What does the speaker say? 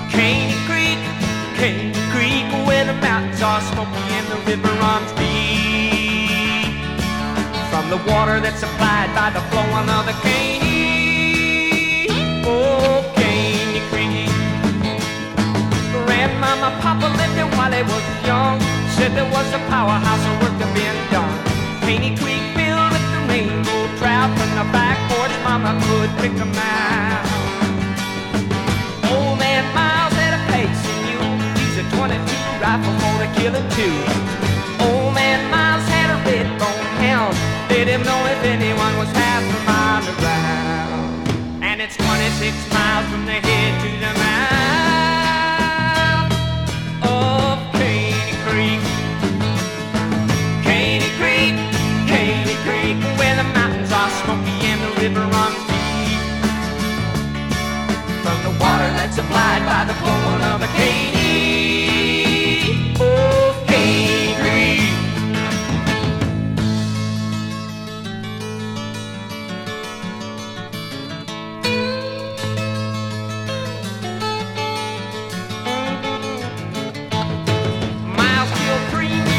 Caney Creek, where the mountains are smoky and the river runs deep from the water that's supplied by the flowing of the Caney. Oh, Caney Creek. Grandmama, Papa lived there while they was young. Said there was a powerhouse of work to being done. Caney Creek filled with the rainbow trout. From the back porch, Mama could pick them out. Old man Miles had a pace in you. He's a 22 rifle for the killing two. Old man Miles had a red bone hound. Let him know if anyone was half a mile around. And it's 26 miles from the